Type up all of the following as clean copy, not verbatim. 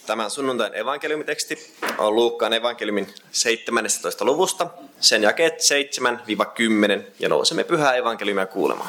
Tämän sunnuntain evankeliumiteksti on Luukkaan evankeliumin 17. luvusta, sen jakeet 7-10, ja nousemme pyhää evankeliumia kuulemaan.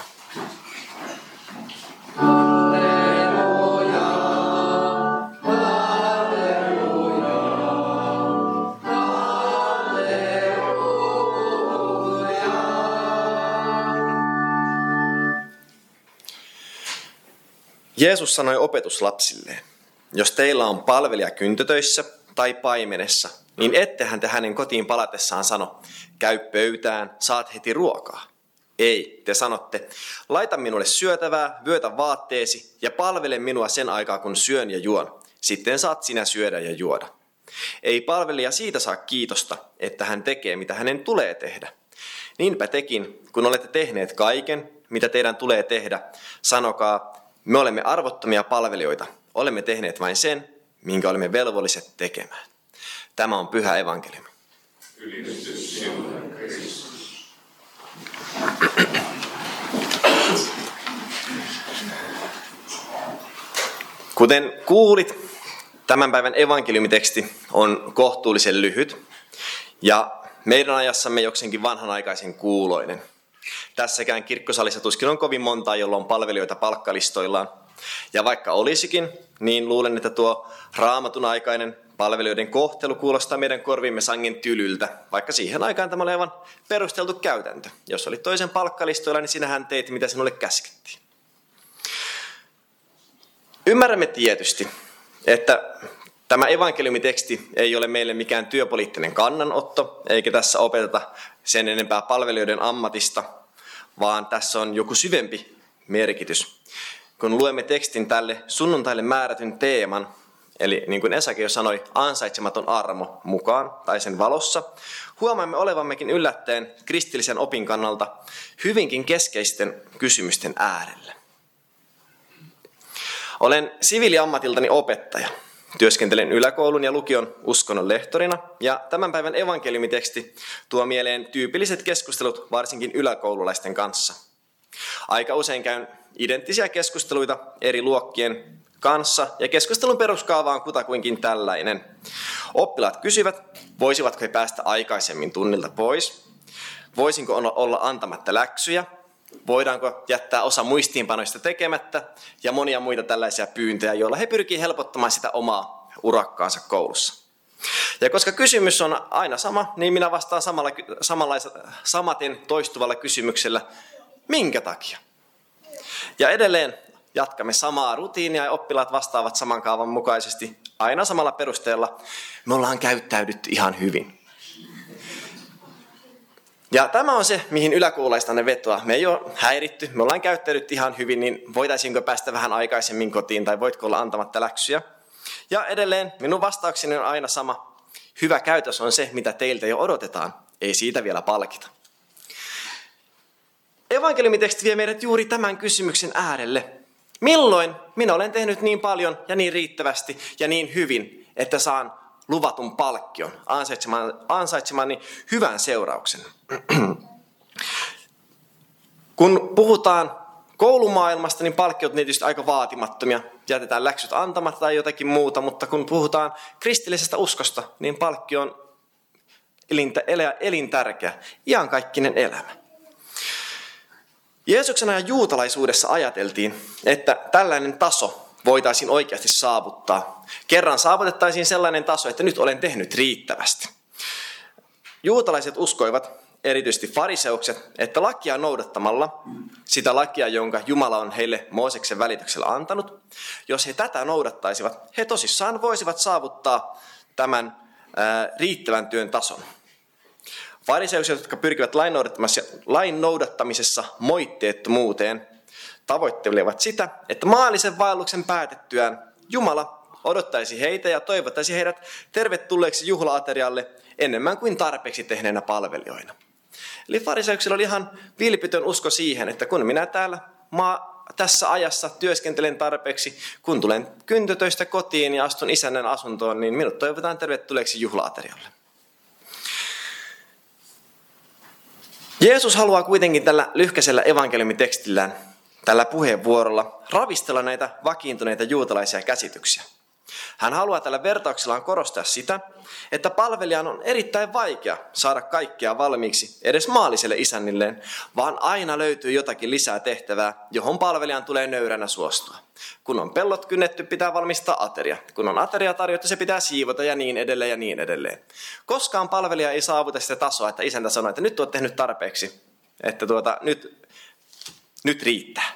Jeesus sanoi opetuslapsilleen, jos teillä on palvelija kyntötöissä tai paimenessa, niin ettehän te hänen kotiin palatessaan sano, käy pöytään, saat heti ruokaa. Ei, te sanotte, laita minulle syötävää, vyötä vaatteesi ja palvele minua sen aikaa, kun syön ja juon. Sitten saat sinä syödä ja juoda. Ei palvelija siitä saa kiitosta, että hän tekee, mitä hänen tulee tehdä. Niinpä tekin, kun olette tehneet kaiken, mitä teidän tulee tehdä, sanokaa, me olemme arvottomia palvelijoita. Olemme tehneet vain sen, minkä olemme velvolliset tekemään. Tämä on pyhä evankeliumi. Ylistys sinulle, Kristus. Kuten kuulit, tämän päivän evankeliumiteksti on kohtuullisen lyhyt ja meidän ajassamme jokseenkin vanhanaikaisen kuuloinen. Tässäkään kirkkosalissa tuskin on kovin montaa, jolla on palvelijoita palkkalistoillaan. Ja vaikka olisikin, niin luulen, että tuo Raamatun aikainen palvelijoiden kohtelu kuulostaa meidän korviimme sangen tylyltä, vaikka siihen aikaan tämä oli aivan perusteltu käytäntö. Jos olit toisen palkkalistoilla, niin sinähän teit, mitä sinulle käskettiin. Ymmärrämme tietysti, että tämä evankeliumiteksti ei ole meille mikään työpoliittinen kannanotto, eikä tässä opeteta sen enempää palvelijoiden ammatista, vaan tässä on joku syvempi merkitys. Kun luemme tekstin tälle sunnuntaille määrätyn teeman, eli niin kuin Esake jo sanoi, ansaitsematon armo mukaan tai sen valossa, huomaamme olevammekin yllättäen kristillisen opin kannalta hyvinkin keskeisten kysymysten äärellä. Olen siviiliammatiltani opettaja. Työskentelen yläkoulun ja lukion uskonnon lehtorina, ja tämän päivän evankeliumiteksti tuo mieleen tyypilliset keskustelut varsinkin yläkoululaisten kanssa. Aika usein käyn identtisiä keskusteluita eri luokkien kanssa, ja keskustelun peruskaava on kutakuinkin tällainen. Oppilaat kysyvät, voisivatko he päästä aikaisemmin tunnilta pois, voisinko olla antamatta läksyjä, voidaanko jättää osa muistiinpanoista tekemättä, ja monia muita tällaisia pyyntöjä, joilla he pyrkivät helpottamaan sitä omaa urakkaansa koulussa. Ja koska kysymys on aina sama, niin minä vastaan samaten toistuvalla kysymyksellä, minkä takia? Ja edelleen jatkamme samaa rutiinia ja oppilaat vastaavat saman kaavan mukaisesti aina samalla perusteella, me ollaan käyttäydytty ihan hyvin. Ja tämä on se, mihin yläkoululaistanne vetoaa. Me ei ole häiritty, me ollaan käyttäydytty ihan hyvin, niin voitaisiinko päästä vähän aikaisemmin kotiin tai voitko olla antamatta läksyjä? Ja edelleen minun vastaukseni on aina sama. Hyvä käytös on se, mitä teiltä jo odotetaan. Ei siitä vielä palkita. Evankeliumiteksti vie meidät juuri tämän kysymyksen äärelle. Milloin minä olen tehnyt niin paljon ja niin riittävästi ja niin hyvin, että saan luvatun palkkion, ansaitsemani hyvän seurauksen? Kun puhutaan koulumaailmasta, niin palkkiot ovat tietysti aika vaatimattomia. Jätetään läksyt antamatta tai jotakin muuta, mutta kun puhutaan kristillisestä uskosta, niin palkkio on elintärkeä, iankaikkinen elämä. Jeesuksen ajan juutalaisuudessa ajateltiin, että tällainen taso voitaisiin oikeasti saavuttaa. Kerran saavutettaisiin sellainen taso, että nyt olen tehnyt riittävästi. Juutalaiset uskoivat, erityisesti fariseukset, että lakia noudattamalla, sitä lakia, jonka Jumala on heille Mooseksen välityksellä antanut, jos he tätä noudattaisivat, he tosissaan voisivat saavuttaa tämän riittävän työn tason. Fariseukset, jotka pyrkivät lain noudattamisessa moitteettomuuteen, tavoittelevat sitä, että maallisen vaelluksen päätettyään Jumala odottaisi heitä ja toivottaisi heidät tervetulleeksi juhlaaterialle enemmän kuin tarpeeksi tehneenä palvelijoina. Eli fariseuksilla oli ihan vilpitön usko siihen, että kun minä täällä tässä ajassa työskentelen tarpeeksi, kun tulen kyntötöistä kotiin ja astun isännän asuntoon, niin minut toivotaan tervetulleeksi juhlaaterialle. Jeesus haluaa kuitenkin tällä lyhkäisellä evankeliumitekstillään, tällä puheenvuorolla, ravistella näitä vakiintuneita juutalaisia käsityksiä. Hän haluaa tällä vertauksellaan korostaa sitä, että palvelijan on erittäin vaikea saada kaikkea valmiiksi edes maalliselle isännilleen, vaan aina löytyy jotakin lisää tehtävää, johon palvelijan tulee nöyränä suostua. Kun on pellot kynnetty, pitää valmistaa ateria. Kun on ateria tarjottu, se pitää siivota ja niin edelleen ja niin edelleen. Koskaan palvelija ei saavuta sitä tasoa, että isäntä sanoo, että nyt olet tehnyt tarpeeksi, että nyt riittää.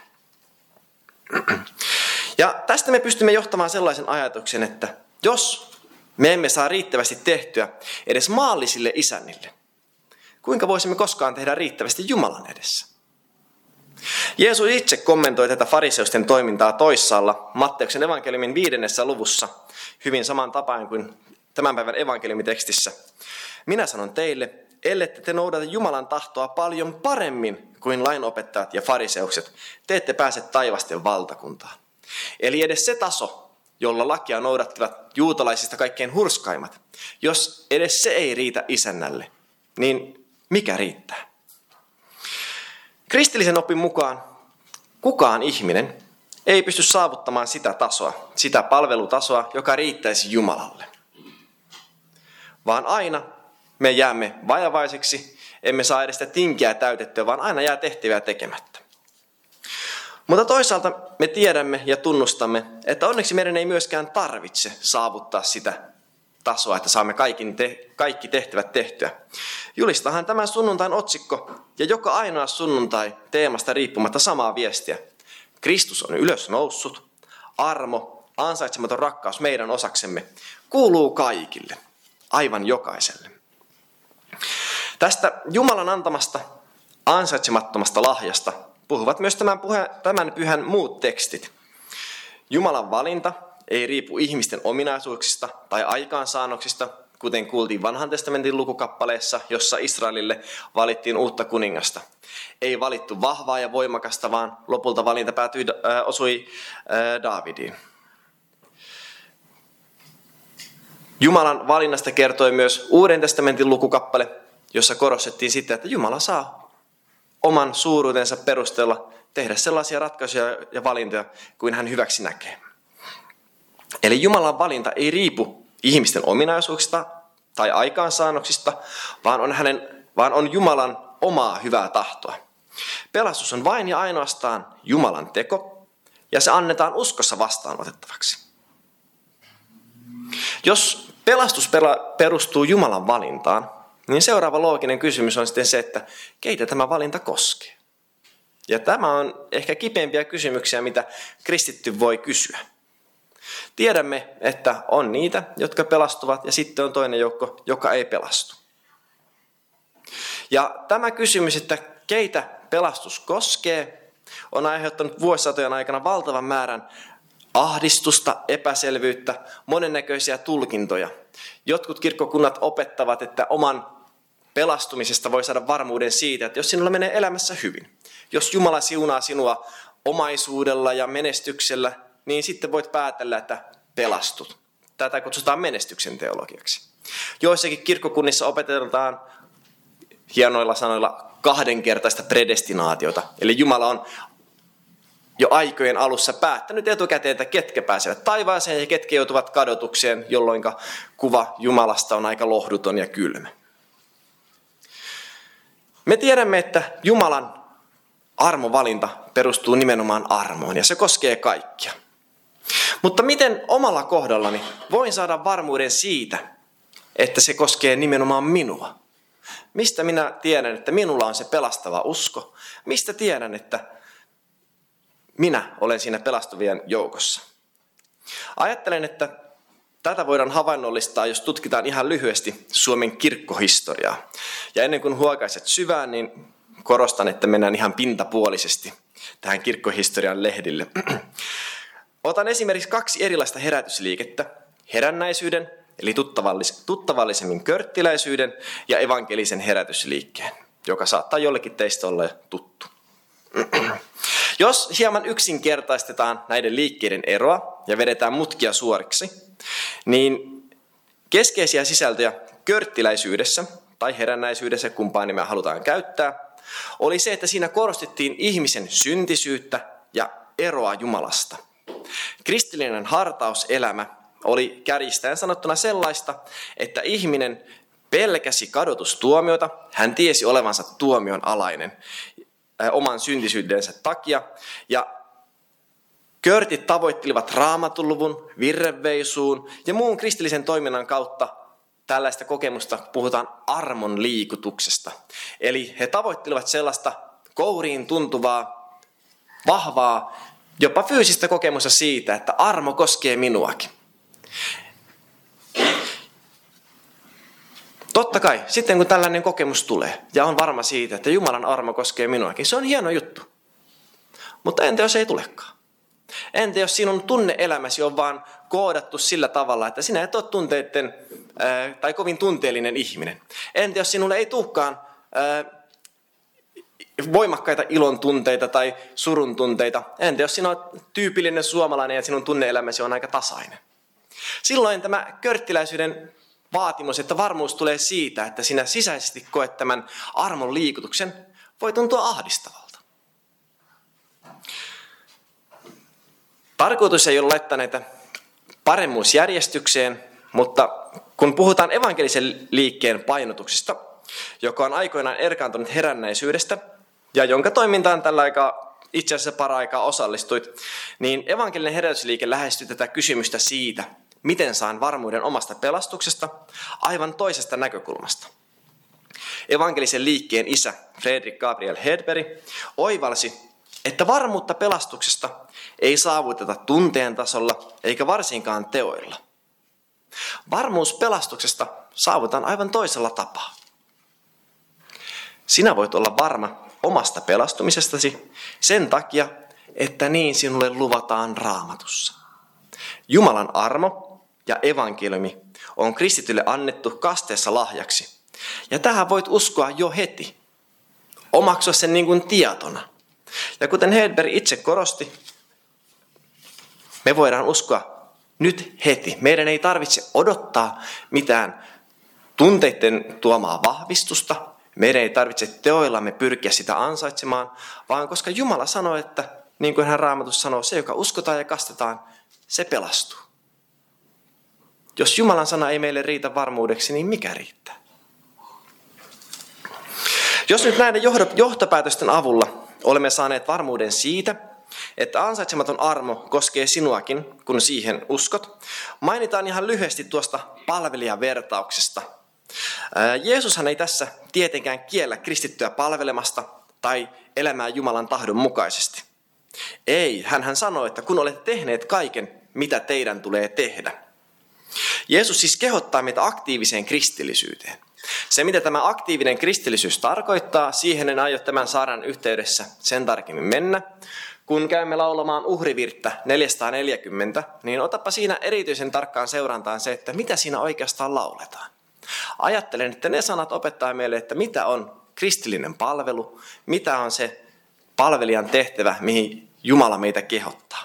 Ja tästä me pystymme johtamaan sellaisen ajatuksen, että jos me emme saa riittävästi tehtyä edes maallisille isännille, kuinka voisimme koskaan tehdä riittävästi Jumalan edessä? Jeesus itse kommentoi tätä fariseusten toimintaa toissaalla Matteuksen evankeliumin 5. luvussa hyvin saman tapaan kuin tämän päivän evankeliumitekstissä. Minä sanon teille, ellette te noudata Jumalan tahtoa paljon paremmin kuin lainopettajat ja fariseukset, te ette pääse taivasten valtakuntaan. Eli edes se taso, jolla lakia noudattivat juutalaisista kaikkein hurskaimmat, jos edes se ei riitä isännälle, niin mikä riittää? Kristillisen opin mukaan kukaan ihminen ei pysty saavuttamaan sitä tasoa, sitä palvelutasoa, joka riittäisi Jumalalle. Vaan aina me jäämme vajavaiseksi, emme saa edes sitä tinkiä täytettyä, vaan aina jää tehtäviä tekemättä. Mutta toisaalta me tiedämme ja tunnustamme, että onneksi meidän ei myöskään tarvitse saavuttaa sitä tasoa, että saamme kaikki tehtävät tehtyä. Julistahan tämän sunnuntain otsikko ja joka ainoa sunnuntai teemasta riippumatta samaa viestiä. Kristus on ylös noussut, armo, ansaitsematon rakkaus meidän osaksemme kuuluu kaikille, aivan jokaiselle. Tästä Jumalan antamasta ansaitsemattomasta lahjasta puhuvat myös tämän pyhän muut tekstit. Jumalan valinta ei riipu ihmisten ominaisuuksista tai aikaansaannoksista, kuten kuultiin Vanhan testamentin lukukappaleessa, jossa Israelille valittiin uutta kuningasta. Ei valittu vahvaa ja voimakasta, vaan lopulta valinta osui Daavidiin. Jumalan valinnasta kertoi myös Uuden testamentin lukukappale, jossa korostettiin sitä, että Jumala saa oman suuruutensa perusteella tehdä sellaisia ratkaisuja ja valintoja kuin hän hyväksi näkee. Eli Jumalan valinta ei riipu ihmisten ominaisuuksista tai aikaansaannoksista, vaan on Jumalan omaa hyvää tahtoa. Pelastus on vain ja ainoastaan Jumalan teko, ja se annetaan uskossa vastaanotettavaksi. Jos pelastus perustuu Jumalan valintaan, niin seuraava looginen kysymys on sitten se, että keitä tämä valinta koskee. Ja tämä on ehkä kipeimpiä kysymyksiä, mitä kristitty voi kysyä. Tiedämme, että on niitä, jotka pelastuvat, ja sitten on toinen joukko, joka ei pelastu. Ja tämä kysymys, että keitä pelastus koskee, on aiheuttanut vuosisatojen aikana valtavan määrän ahdistusta, epäselvyyttä, monennäköisiä tulkintoja. Jotkut kirkkokunnat opettavat, että oman pelastumisesta voi saada varmuuden siitä, että jos sinulla menee elämässä hyvin, jos Jumala siunaa sinua omaisuudella ja menestyksellä, niin sitten voit päätellä, että pelastut. Tätä kutsutaan menestyksen teologiaksi. Joissakin kirkkokunnissa opetetaan hienoilla sanoilla kahdenkertaista predestinaatiota. Eli Jumala on jo aikojen alussa päättänyt etukäteen, että ketkä pääsevät taivaaseen ja ketkä joutuvat kadotukseen, jolloin kuva Jumalasta on aika lohduton ja kylmä. Me tiedämme, että Jumalan armovalinta perustuu nimenomaan armoon ja se koskee kaikkia. Mutta miten omalla kohdallani voin saada varmuuden siitä, että se koskee nimenomaan minua? Mistä minä tiedän, että minulla on se pelastava usko? Mistä tiedän, että minä olen siinä pelastuvien joukossa? Ajattelen, että tätä voidaan havainnollistaa, jos tutkitaan ihan lyhyesti Suomen kirkkohistoriaa. Ja ennen kuin huokaiset syvään, niin korostan, että mennään ihan pintapuolisesti tähän kirkkohistorian lehdille. Otan esimerkiksi 2 erilaista herätysliikettä. Herännäisyyden, eli tuttavallisemmin körttiläisyyden ja evankelisen herätysliikkeen, joka saattaa jollekin teistä olla tuttu. Jos hieman yksinkertaistetaan näiden liikkeiden eroa ja vedetään mutkia suoriksi, niin keskeisiä sisältöjä körttiläisyydessä tai herännäisyydessä, kumpaa nimeä halutaan käyttää, oli se, että siinä korostettiin ihmisen syntisyyttä ja eroa Jumalasta. Kristillinen hartauselämä oli kärjistäen sanottuna sellaista, että ihminen pelkäsi kadotustuomiota, hän tiesi olevansa tuomion alainen oman syntisyydensä takia, ja körtit tavoittelivat Raamatun-luvun, virreveisuun ja muun kristillisen toiminnan kautta tällaista kokemusta puhutaan armon liikutuksesta. Eli he tavoittelivat sellaista kouriin tuntuvaa, vahvaa, jopa fyysistä kokemusta siitä, että armo koskee minuakin. Totta kai, sitten kun tällainen kokemus tulee ja on varma siitä, että Jumalan armo koskee minuakin, se on hieno juttu. Mutta entä jos ei tulekaan? Entä jos sinun tunne-elämäsi on vaan koodattu sillä tavalla, että sinä et ole tunteiden tai kovin tunteellinen ihminen? Entä jos sinulle ei tulekaan voimakkaita ilon tunteita tai surun tunteita? Entä jos sinä olet tyypillinen suomalainen ja sinun tunne-elämäsi on aika tasainen? Silloin tämä körttiläisyyden vaatimus, että varmuus tulee siitä, että sinä sisäisesti koet tämän armon liikutuksen, voi tuntua ahdistavalta. Tarkoitus ei ole laittaa näitä paremmuusjärjestykseen, mutta kun puhutaan evankelisen liikkeen painotuksista, joka on aikoinaan erkaantunut herännäisyydestä ja jonka toimintaan tällä aikaa itse asiassa paraikaa osallistuit, niin evankelinen herätysliike lähestyy tätä kysymystä siitä, miten saan varmuuden omasta pelastuksesta aivan toisesta näkökulmasta. Evankelisen liikkeen isä Fredrik Gabriel Hedberg oivalsi, että varmuutta pelastuksesta ei saavuteta tunteen tasolla eikä varsinkaan teoilla. Varmuus pelastuksesta saavutaan aivan toisella tapaa. Sinä voit olla varma omasta pelastumisestasi sen takia, että niin sinulle luvataan Raamatussa. Jumalan armo ja evankeliumi on kristitylle annettu kasteessa lahjaksi. Ja tähän voit uskoa jo heti. Omaksua sen niin kuin tietona. Ja kuten Hedberg itse korosti, me voidaan uskoa nyt heti. Meidän ei tarvitse odottaa mitään tunteiden tuomaa vahvistusta. Meidän ei tarvitse teoillamme pyrkiä sitä ansaitsemaan, vaan koska Jumala sanoo, että niin kuin hän Raamatussa sanoo, se joka uskotaan ja kastetaan, se pelastuu. Jos Jumalan sana ei meille riitä varmuudeksi, niin mikä riittää? Jos nyt näiden johtopäätösten avulla olemme saaneet varmuuden siitä, että ansaitsematon armo koskee sinuakin, kun siihen uskot, mainitaan ihan lyhyesti tuosta palvelijavertauksesta. Jeesushan ei tässä tietenkään kiellä kristittyä palvelemasta tai elämään Jumalan tahdon mukaisesti. Ei, hän sanoi, että kun olette tehneet kaiken, mitä teidän tulee tehdä. Jeesus siis kehottaa meitä aktiiviseen kristillisyyteen. Se, mitä tämä aktiivinen kristillisyys tarkoittaa, siihen en aio tämän saarnan yhteydessä sen tarkemmin mennä. Kun käymme laulamaan uhrivirttä 440, niin otapa siinä erityisen tarkkaan seurantaan se, että mitä siinä oikeastaan lauletaan. Ajattelen, että ne sanat opettaa meille, että mitä on kristillinen palvelu, mitä on se palvelijan tehtävä, mihin Jumala meitä kehottaa.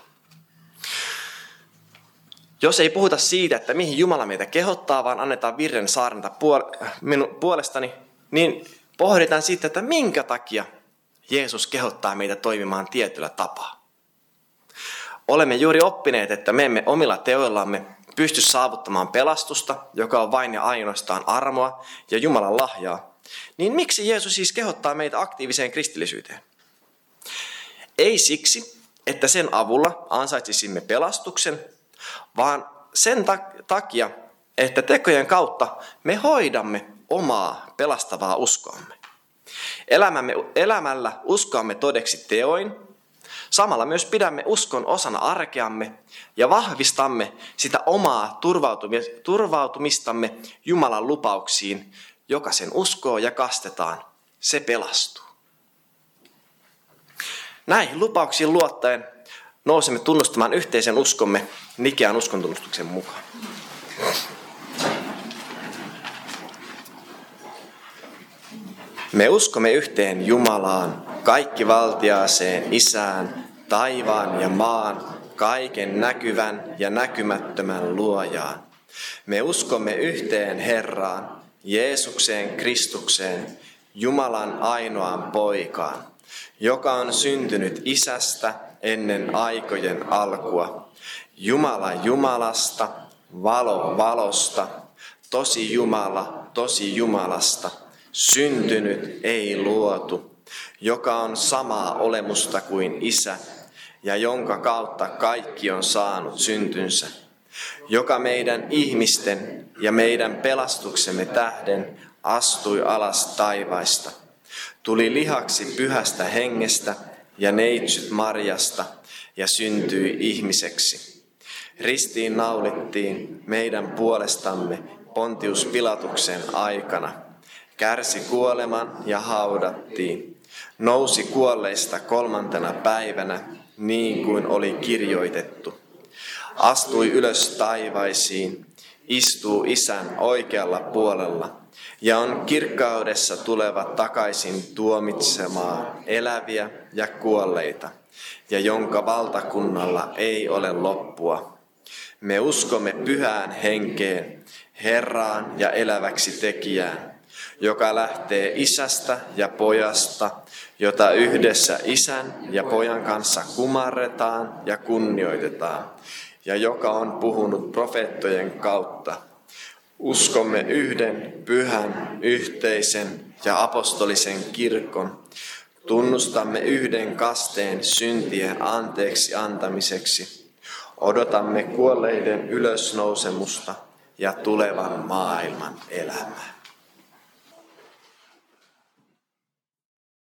Jos ei puhuta siitä, että mihin Jumala meitä kehottaa, vaan annetaan virren saarnata minun puolestani, niin pohditaan siitä, että minkä takia Jeesus kehottaa meitä toimimaan tietyllä tapaa. Olemme juuri oppineet, että me emme omilla teoillamme pysty saavuttamaan pelastusta, joka on vain ja ainoastaan armoa ja Jumalan lahjaa. Niin miksi Jeesus siis kehottaa meitä aktiiviseen kristillisyyteen? Ei siksi, että sen avulla ansaitsisimme pelastuksen, vaan sen takia, että tekojen kautta me hoidamme omaa pelastavaa uskoamme. Elämällä uskoamme todeksi teoin, samalla myös pidämme uskon osana arkeamme ja vahvistamme sitä omaa turvautumistamme Jumalan lupauksiin, joka sen uskoo ja kastetaan, se pelastuu. Näihin lupauksiin luottaen nousemme tunnustamaan yhteisen uskomme Nikean uskontunnustuksen mukaan. Me uskomme yhteen Jumalaan, kaikkivaltiaaseen Isään, taivaan ja maan, kaiken näkyvän ja näkymättömän luojaan. Me uskomme yhteen Herraan, Jeesukseen Kristukseen, Jumalan ainoaan poikaan, joka on syntynyt Isästä ennen aikojen alkua, Jumala Jumalasta, valo valosta, tosi Jumala tosi Jumalasta, syntynyt ei luotu, joka on samaa olemusta kuin Isä, ja jonka kautta kaikki on saanut syntynsä, joka meidän ihmisten ja meidän pelastuksemme tähden astui alas taivaista, tuli lihaksi pyhästä hengestä ja neitsyt Marjasta ja syntyi ihmiseksi. Ristiin naulittiin meidän puolestamme Pontius Pilatuksen aikana, kärsi kuoleman ja haudattiin, nousi kuolleista 3. päivänä, niin kuin oli kirjoitettu. Astui ylös taivaisiin, istuu Isän oikealla puolella ja on kirkkaudessa tuleva takaisin tuomitsemaan eläviä ja kuolleita, ja jonka valtakunnalla ei ole loppua. Me uskomme pyhään henkeen, Herraan ja eläväksi tekijään, joka lähtee Isästä ja Pojasta, jota yhdessä Isän ja Pojan kanssa kumarretaan ja kunnioitetaan, ja joka on puhunut profeettojen kautta. Uskomme yhden pyhän, yhteisen ja apostolisen kirkon. Tunnustamme yhden kasteen syntien anteeksi antamiseksi. Odotamme kuolleiden ylösnousemusta ja tulevan maailman elämää.